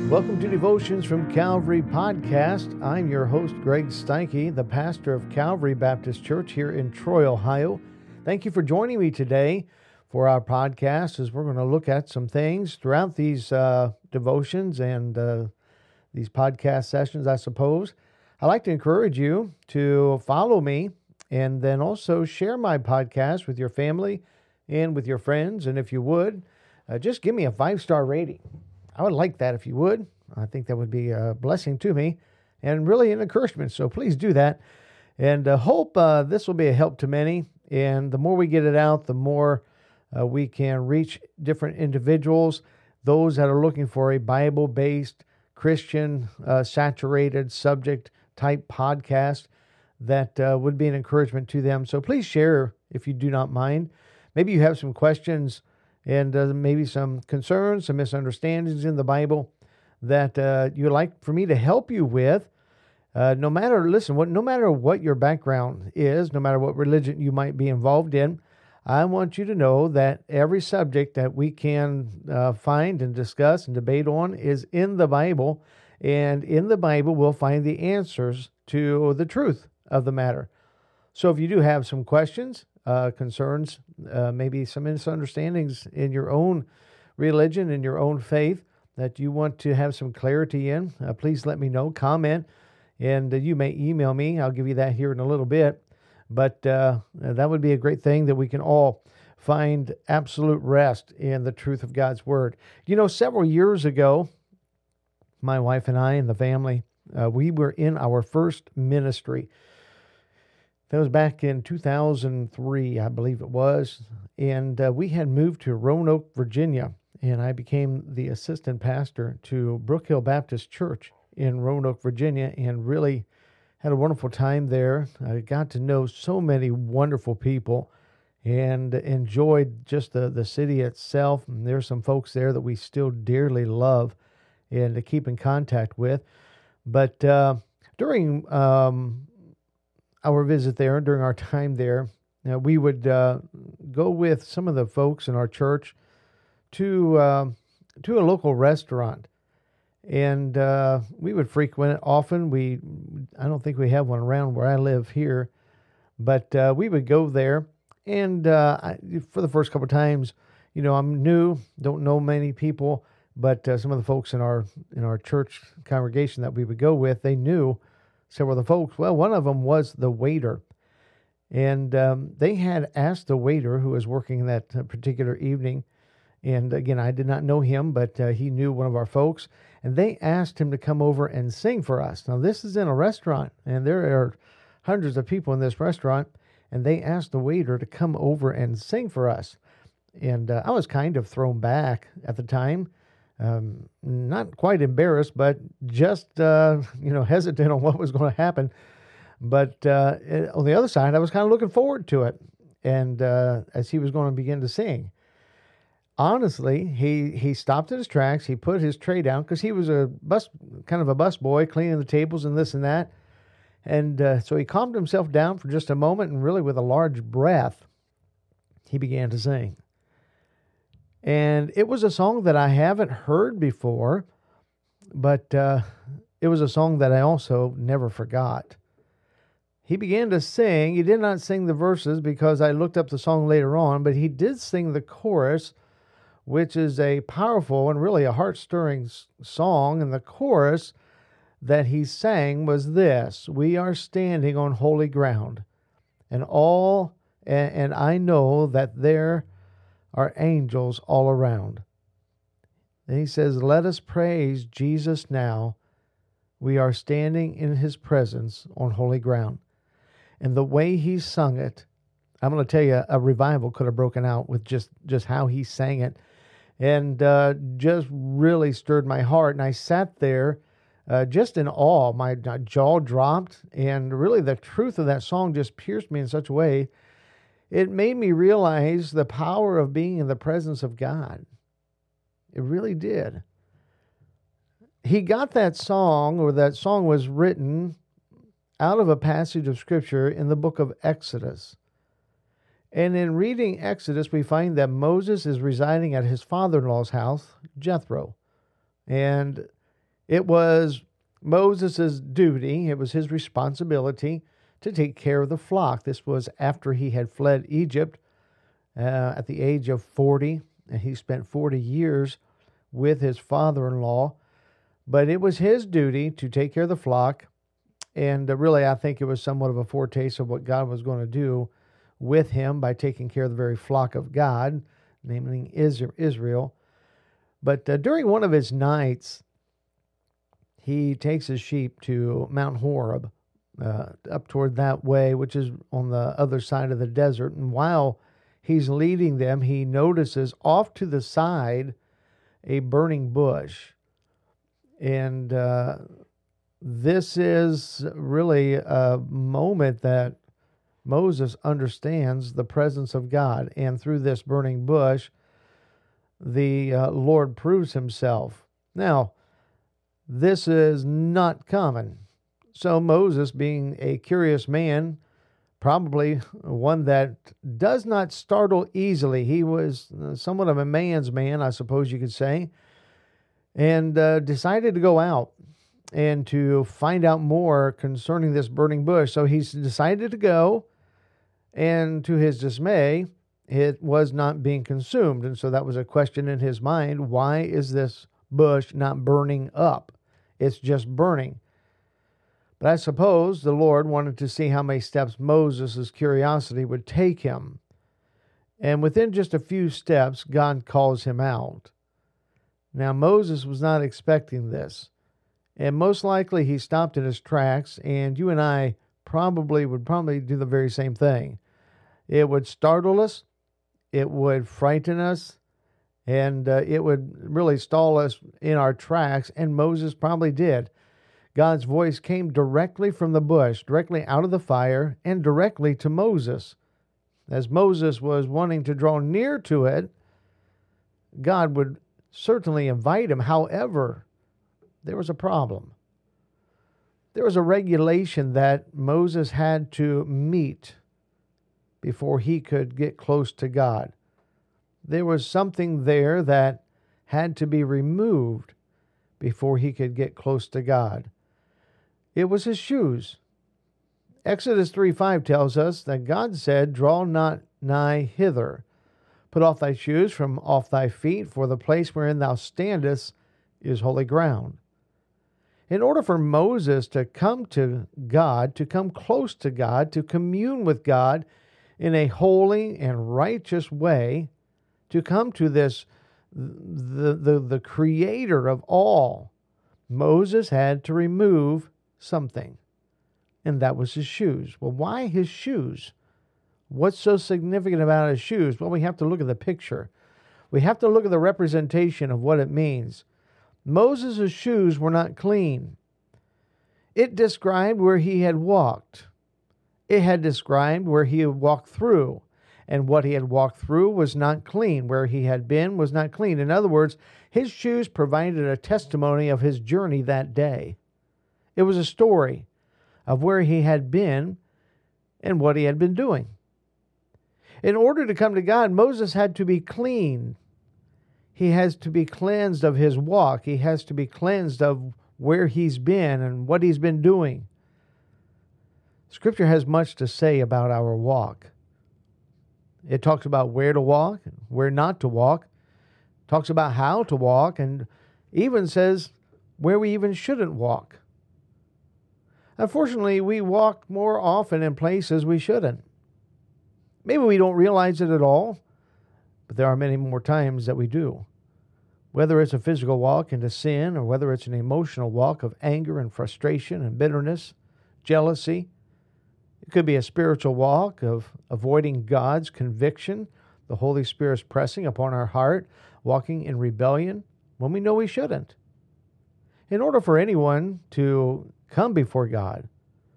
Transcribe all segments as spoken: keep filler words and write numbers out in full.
Welcome to Devotions from Calvary podcast. I'm your host, Greg Steinke, the pastor of Calvary Baptist Church here in Troy, Ohio. Thank you for joining me today for our podcast as we're going to look at some things throughout these uh, devotions and uh, these podcast sessions, I suppose. I'd like to encourage you to follow me and then also share my podcast with your family and with your friends. And if you would, uh, just give me a five-star rating. I would like that if you would. I think that would be a blessing to me and really an encouragement. So please do that. And uh, hope uh, this will be a help to many. And the more we get it out, the more uh, we can reach different individuals, those that are looking for a Bible-based, Christian, uh, saturated subject type podcast that uh, would be an encouragement to them. So please share if you do not mind. Maybe you have some questions and uh, maybe some concerns, some misunderstandings in the Bible that uh, you'd like for me to help you with. Uh, no matter, listen, what, no matter what your background is, no matter what religion you might be involved in, I want you to know that every subject that we can uh, find and discuss and debate on is in the Bible. And in the Bible, we'll find the answers to the truth of the matter. So if you do have some questions, uh, concerns, uh, maybe some misunderstandings in your own religion, in your own faith that you want to have some clarity in, uh, please let me know, comment, and uh, you may email me. I'll give you that here in a little bit. But uh, that would be a great thing that we can all find absolute rest in the truth of God's Word. You know, several years ago, my wife and I and the family, uh, we were in our first ministry. That was back in two thousand three, I believe it was. And uh, we had moved to Roanoke, Virginia. And I became the assistant pastor to Brook Hill Baptist Church in Roanoke, Virginia, and really had a wonderful time there. I got to know so many wonderful people and enjoyed just the, the city itself. And there's some folks there that we still dearly love and to keep in contact with. But uh, during um, our visit there, during our time there, uh, we would uh, go with some of the folks in our church to uh, to a local restaurant. And uh, we would frequent it often. We, I don't think we have one around where I live here, but uh, we would go there. And uh, I, for the first couple of times, you know, I'm new, don't know many people, but uh, some of the folks in our in our church congregation that we would go with, they knew several of the folks. Well, one of them was the waiter. And um, they had asked the waiter who was working that particular evening, and again, I did not know him, but uh, he knew one of our folks. And they asked him to come over and sing for us. Now, this is in a restaurant, and there are hundreds of people in this restaurant. And they asked the waiter to come over and sing for us. And uh, I was kind of thrown back at the time. Um, not quite embarrassed, but just, uh, you know, hesitant on what was going to happen. But uh, on the other side, I was kind of looking forward to it. And uh, as he was going to begin to sing. Honestly, he, he stopped in his tracks. He put his tray down because he was a bus, kind of a bus boy, cleaning the tables and this and that. And uh, so he calmed himself down for just a moment, and really with a large breath, he began to sing. And it was a song that I haven't heard before, but uh, it was a song that I also never forgot. He began to sing. He did not sing the verses because I looked up the song later on, but he did sing the chorus, which is a powerful and really a heart-stirring song. And the chorus that he sang was this: "We are standing on holy ground, and all, and, and I know that there are angels all around." Then he says, "Let us praise Jesus now. We are standing in his presence on holy ground." And the way he sung it, I'm going to tell you, a revival could have broken out with just, just how he sang it. And uh, just really stirred my heart. And I sat there uh, just in awe. My jaw dropped. And really the truth of that song just pierced me in such a way. It made me realize the power of being in the presence of God. It really did. He got that song, or that song was written out of a passage of Scripture in the book of Exodus. And in reading Exodus, we find that Moses is residing at his father-in-law's house, Jethro. And It was Moses' duty, it was his responsibility to take care of the flock. This was after he had fled Egypt uh, at the age of forty, and he spent forty years with his father-in-law. But it was his duty to take care of the flock, and uh, really I think it was somewhat of a foretaste of what God was going to do with him by taking care of the very flock of God, namely Israel. But uh, during one of his nights, he takes his sheep to Mount Horeb, uh, up toward that way, which is on the other side of the desert. And while he's leading them, he notices off to the side a burning bush. And uh, this is really a moment that Moses understands the presence of God. And through this burning bush, the uh, Lord proves himself. Now, this is not common. So Moses, being a curious man, probably one that does not startle easily. He was somewhat of a man's man, I suppose you could say, and uh, decided to go out and to find out more concerning this burning bush. So he's decided to go, and to his dismay, it was not being consumed. And so that was a question in his mind. Why is this bush not burning up? It's just burning. But I suppose the Lord wanted to see how many steps Moses' curiosity would take him. And within just a few steps, God calls him out. Now, Moses was not expecting this. And most likely he stopped in his tracks, and you and I probably would probably do the very same thing. It would startle us, it would frighten us, and uh, it would really stall us in our tracks, and Moses probably did. God's voice came directly from the bush, directly out of the fire, and directly to Moses. As Moses was wanting to draw near to it, God would certainly invite him. However, there was a problem. There was a regulation that Moses had to meet before he could get close to God. There was something there that had to be removed before he could get close to God. It was his shoes. Exodus three five tells us that God said, "Draw not nigh hither. Put off thy shoes from off thy feet, for the place wherein thou standest is holy ground." In order for Moses to come to God, to come close to God, to commune with God in a holy and righteous way, to come to this, the, the, the creator of all, Moses had to remove something, and that was his shoes. Well, why his shoes? What's so significant about his shoes? Well, we have to look at the picture. We have to look at the representation of what it means. Moses' shoes were not clean. It described where he had walked. It had described where he had walked through. And what he had walked through was not clean. Where he had been was not clean. In other words, his shoes provided a testimony of his journey that day. It was a story of where he had been and what he had been doing. In order to come to God, Moses had to be clean. He has to be cleansed of his walk. He has to be cleansed of where he's been and what he's been doing. Scripture has much to say about our walk. It talks about where to walk, where not to walk. It talks about how to walk, and even says where we even shouldn't walk. Unfortunately, we walk more often in places we shouldn't. Maybe we don't realize it at all, but there are many more times that we do. Whether it's a physical walk into sin, or whether it's an emotional walk of anger and frustration and bitterness, jealousy. It could be a spiritual walk of avoiding God's conviction, the Holy Spirit's pressing upon our heart, walking in rebellion when we know we shouldn't. In order for anyone to come before God,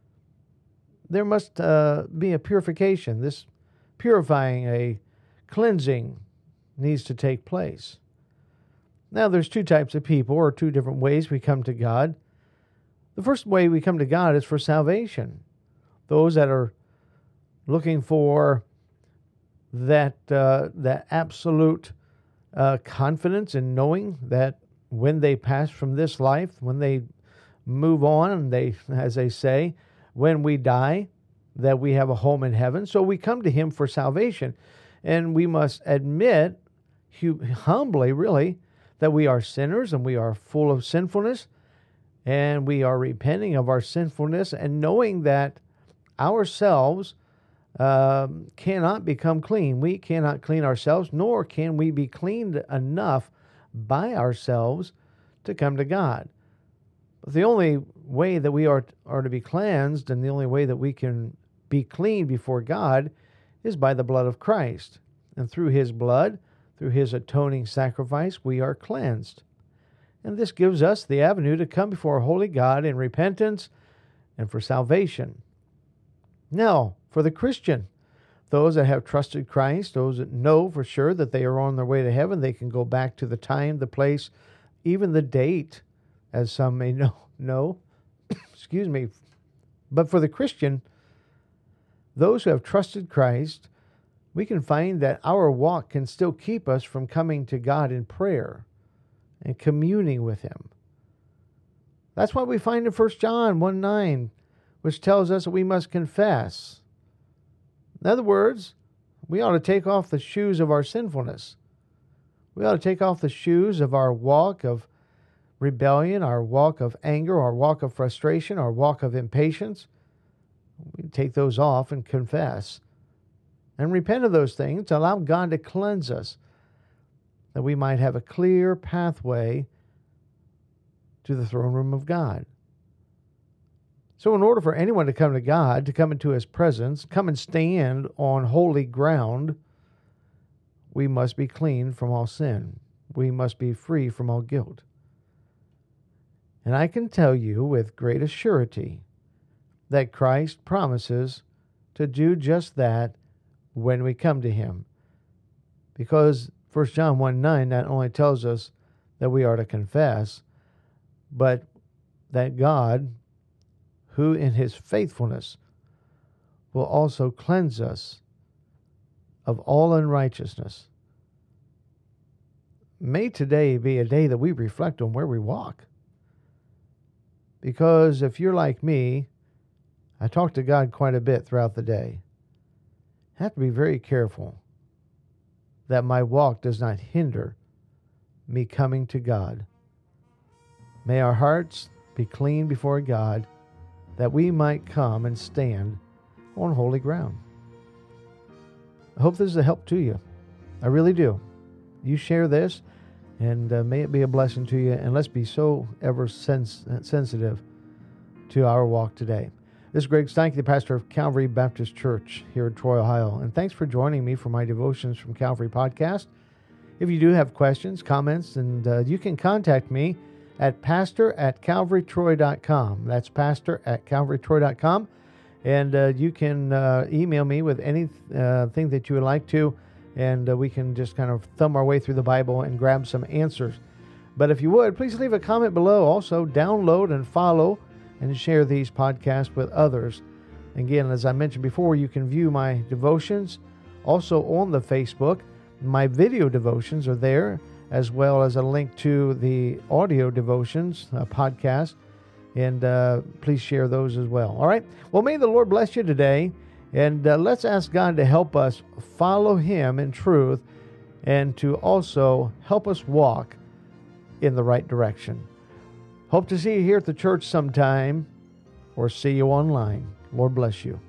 there must uh, be a purification. This purifying, a cleansing needs to take place. Now, there's two types of people, or two different ways we come to God. The first way we come to God is for salvation. Those that are looking for that uh, that absolute uh, confidence in knowing that when they pass from this life, when they move on, they, as they say, when we die, that we have a home in heaven. So we come to him for salvation. And we must admit, humbly really, that we are sinners and we are full of sinfulness. And we are repenting of our sinfulness and knowing that ourselves um, cannot become clean. We cannot clean ourselves, nor can we be cleaned enough by ourselves to come to God. But the only way that we are, are to be cleansed, and the only way that we can be clean before God, is by the blood of Christ. And through his blood, through his atoning sacrifice, we are cleansed. And this gives us the avenue to come before a holy God in repentance and for salvation. Now, for the Christian, those that have trusted Christ, those that know for sure that they are on their way to heaven, they can go back to the time, the place, even the date, as some may know. know. Excuse me. But for the Christian, those who have trusted Christ, we can find that our walk can still keep us from coming to God in prayer and communing with him. That's why we find in First John one nine, which tells us that we must confess. In other words, we ought to take off the shoes of our sinfulness. We ought to take off the shoes of our walk of rebellion, our walk of anger, our walk of frustration, our walk of impatience. We take those off and confess and repent of those things to allow God to cleanse us, that we might have a clear pathway to the throne room of God. So in order for anyone to come to God, to come into his presence, come and stand on holy ground, we must be clean from all sin. We must be free from all guilt. And I can tell you with great assurity that Christ promises to do just that when we come to him. Because First John one nine not only tells us that we are to confess, but that God, who in his faithfulness will also cleanse us of all unrighteousness. May today be a day that we reflect on where we walk. Because if you're like me, I talk to God quite a bit throughout the day. I have to be very careful that my walk does not hinder me coming to God. May our hearts be clean before God, that we might come and stand on holy ground. I hope this is a help to you. I really do. You share this, and uh, may it be a blessing to you, and let's be so ever sens- sensitive to our walk today. This is Greg Steinke, the pastor of Calvary Baptist Church here in Troy, Ohio, and thanks for joining me for my Devotions from Calvary podcast. If you do have questions, comments, and uh, you can contact me at pastor at calvary troy dot com. That's pastor at calvary troy dot com. And uh, you can uh, email me with anything uh, that you would like to, and uh, we can just kind of thumb our way through the Bible and grab some answers. But if you would, please leave a comment below. Also, download and follow and share these podcasts with others. Again, as I mentioned before, you can view my devotions also on the Facebook. My video devotions are there, as well as a link to the audio devotions uh, podcast. And uh, please share those as well. All right. Well, may the Lord bless you today. And uh, let's ask God to help us follow him in truth and to also help us walk in the right direction. Hope to see you here at the church sometime or see you online. Lord bless you.